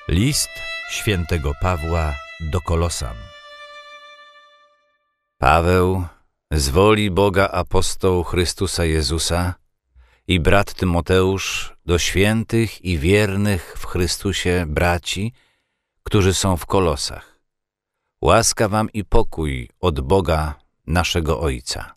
List świętego Pawła do Kolosan. Paweł, z woli Boga apostoł Chrystusa Jezusa i brat Tymoteusz do świętych i wiernych w Chrystusie braci, którzy są w Kolosach. Łaska wam i pokój od Boga naszego Ojca.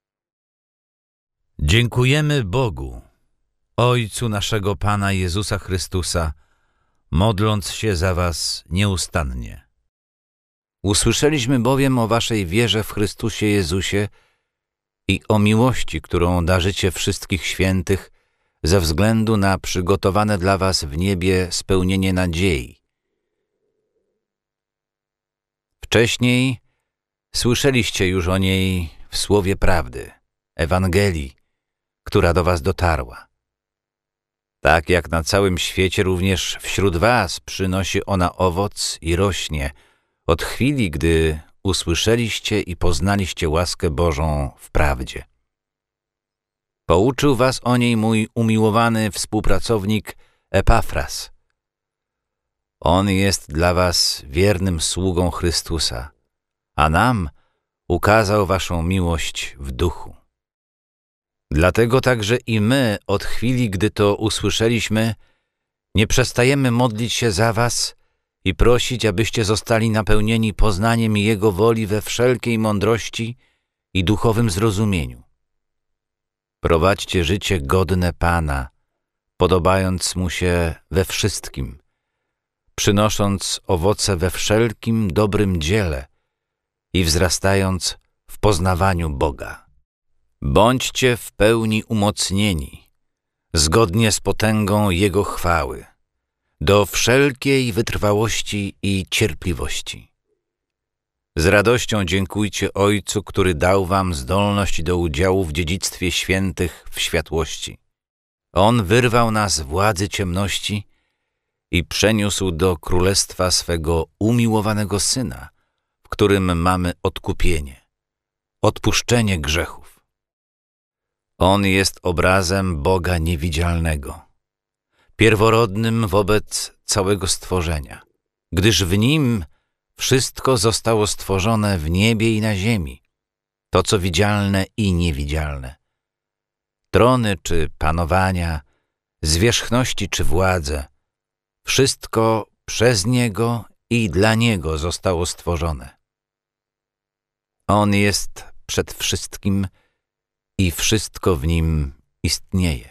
Dziękujemy Bogu, Ojcu naszego Pana Jezusa Chrystusa, modląc się za was nieustannie. Usłyszeliśmy bowiem o waszej wierze w Chrystusie Jezusie i o miłości, którą darzycie wszystkich świętych ze względu na przygotowane dla was w niebie spełnienie nadziei. Wcześniej słyszeliście już o niej w słowie prawdy, Ewangelii, która do was dotarła. Tak jak na całym świecie, również wśród was przynosi ona owoc i rośnie od chwili, gdy usłyszeliście i poznaliście łaskę Bożą w prawdzie. Pouczył was o niej mój umiłowany współpracownik Epafras. On jest dla was wiernym sługą Chrystusa, a nam ukazał waszą miłość w duchu. Dlatego także i my od chwili, gdy to usłyszeliśmy, nie przestajemy modlić się za was i prosić, abyście zostali napełnieni poznaniem Jego woli we wszelkiej mądrości i duchowym zrozumieniu. Prowadźcie życie godne Pana, podobając Mu się we wszystkim, przynosząc owoce we wszelkim dobrym dziele i wzrastając w poznawaniu Boga. Bądźcie w pełni umocnieni, zgodnie z potęgą Jego chwały, do wszelkiej wytrwałości i cierpliwości. Z radością dziękujcie Ojcu, który dał wam zdolność do udziału w dziedzictwie świętych w światłości. On wyrwał nas z władzy ciemności i przeniósł do królestwa swego umiłowanego Syna, w którym mamy odkupienie, odpuszczenie grzechów. On jest obrazem Boga niewidzialnego, pierworodnym wobec całego stworzenia, gdyż w Nim wszystko zostało stworzone w niebie i na ziemi, to co widzialne i niewidzialne. Trony czy panowania, zwierzchności czy władze, wszystko przez Niego i dla Niego zostało stworzone. On jest przed wszystkim i wszystko w Nim istnieje.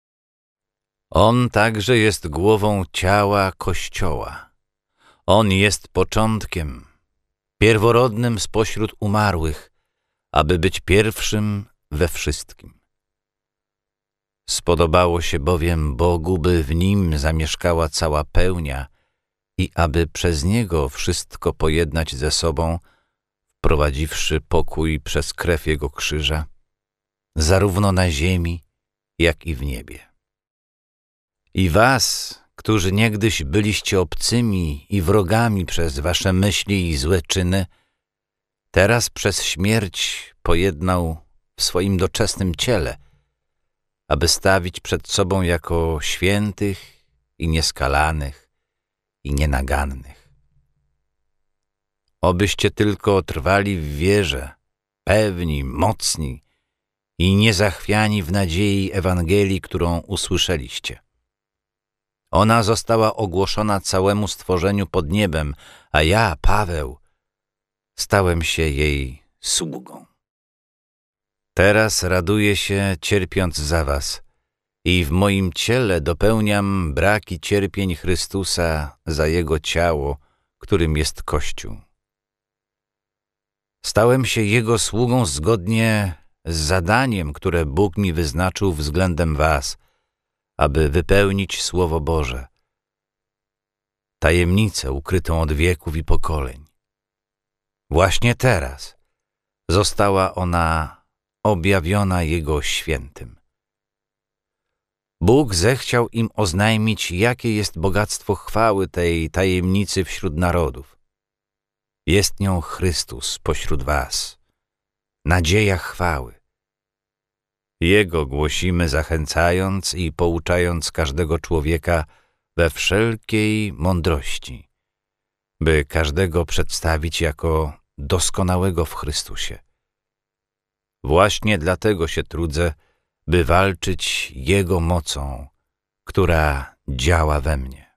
On także jest głową ciała Kościoła. On jest początkiem, pierworodnym spośród umarłych, aby być pierwszym we wszystkim. Spodobało się bowiem Bogu, by w Nim zamieszkała cała pełnia i aby przez Niego wszystko pojednać ze sobą, wprowadziwszy pokój przez krew Jego krzyża, zarówno na ziemi, jak i w niebie. I was, którzy niegdyś byliście obcymi i wrogami przez wasze myśli i złe czyny, teraz przez śmierć pojednał w swoim doczesnym ciele, aby stawić przed sobą jako świętych i nieskalanych i nienagannych. Obyście tylko trwali w wierze, pewni, mocni i niezachwiani w nadziei Ewangelii, którą usłyszeliście. Ona została ogłoszona całemu stworzeniu pod niebem, a ja, Paweł, stałem się jej sługą. Teraz raduję się, cierpiąc za was, i w moim ciele dopełniam braki cierpień Chrystusa za Jego ciało, którym jest Kościół. Stałem się Jego sługą zgodnie z zadaniem, które Bóg mi wyznaczył względem was, aby wypełnić Słowo Boże, tajemnicę ukrytą od wieków i pokoleń. Właśnie teraz została ona objawiona Jego świętym. Bóg zechciał im oznajmić, jakie jest bogactwo chwały tej tajemnicy wśród narodów. Jest nią Chrystus pośród was, nadzieja chwały. Jego głosimy, zachęcając i pouczając każdego człowieka we wszelkiej mądrości, by każdego przedstawić jako doskonałego w Chrystusie. Właśnie dlatego się trudzę, by walczyć Jego mocą, która działa we mnie.